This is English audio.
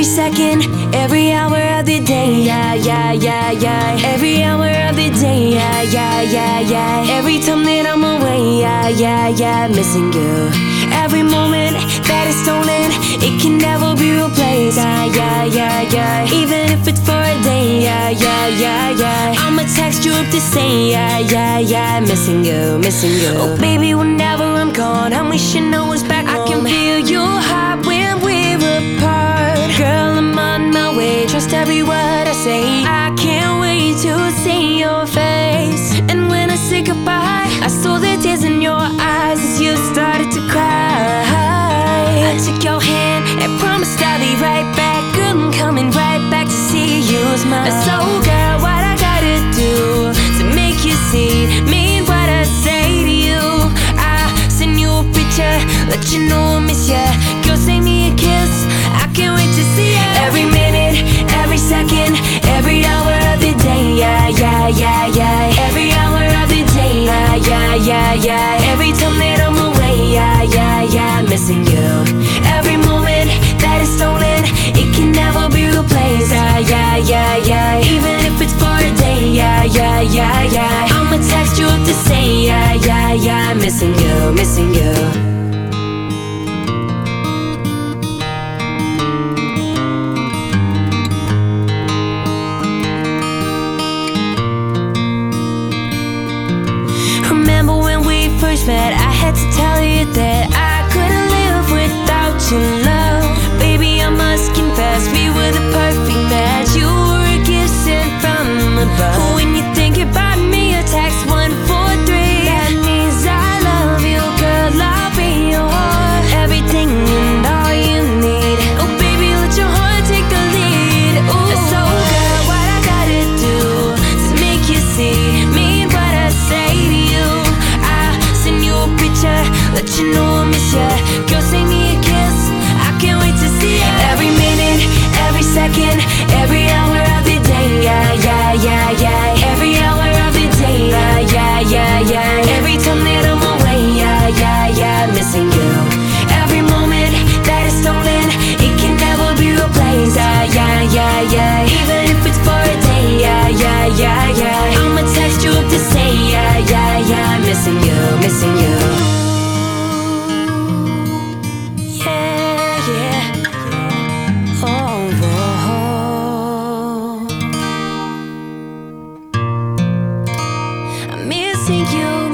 second, every hour of the day, yeah, yeah, yeah, yeah. Every hour of the day, yeah, yeah, yeah, yeah. Every time that I'm away, yeah, yeah, yeah, missing you. Every moment that is stolen, it can never be replaced, yeah, yeah, yeah, yeah. Even if it's for a day, yeah, yeah, yeah, yeah. I'ma text you up to say, yeah, yeah, yeah, missing you, missing you. Oh baby, whenever I'm gone, I'm wishing I was back home. I can feel your heart when we're apart. Girl, I'm on my way, trust every word I say. I can't wait to see your face. And when I say goodbye, I saw the tears in your eyes as you started to cry. I took your hand and promised I'll be right back. Girl, I'm coming right back to see you smile. So girl, what I gotta do to make you see mean what I say to you? I send you a picture, let you know I miss ya. Girl, send me a kiss, I can't wait to see ya. Every minute, every second, every hour of the day, yeah, yeah, yeah, yeah. Every hour of the day, yeah, yeah, yeah, yeah. Every time that I'm away, yeah, yeah, yeah, missing you. Every moment that is stolen, it can never be replaced, yeah, yeah, yeah, yeah. Even if it's for a day, yeah, yeah, yeah, yeah. I'ma text you up to say, yeah, yeah, yeah, missing you, missing you. Remember when we first met, I had to tell you that I couldn't live without your love. Baby, I must confess, we were the perfect match. You were a gift sent from above. When you think about me, a text 143. That means I love you, girl, I'll be yours. Everything and all you need. Oh baby, let your heart take the lead. Ooh. So girl, what I gotta do to make you see mean what I say to you? I send you a picture, let you know I miss ya. Girl, send me a kiss, I can't wait to see ya. Every minute, every second, every hour of the day, yeah, yeah, yeah, yeah. Every hour of the day, yeah, yeah, yeah, yeah. Every time that I'm away, yeah, yeah, yeah, missing you. Every moment that is stolen, it can never be replaced, yeah, yeah, yeah, yeah. Even if it's for a day, yeah, yeah, yeah, yeah. I'ma text you up to say, yeah, yeah, yeah, missing you, missing you. Yeah, yeah. Oh, oh. I'm missing you.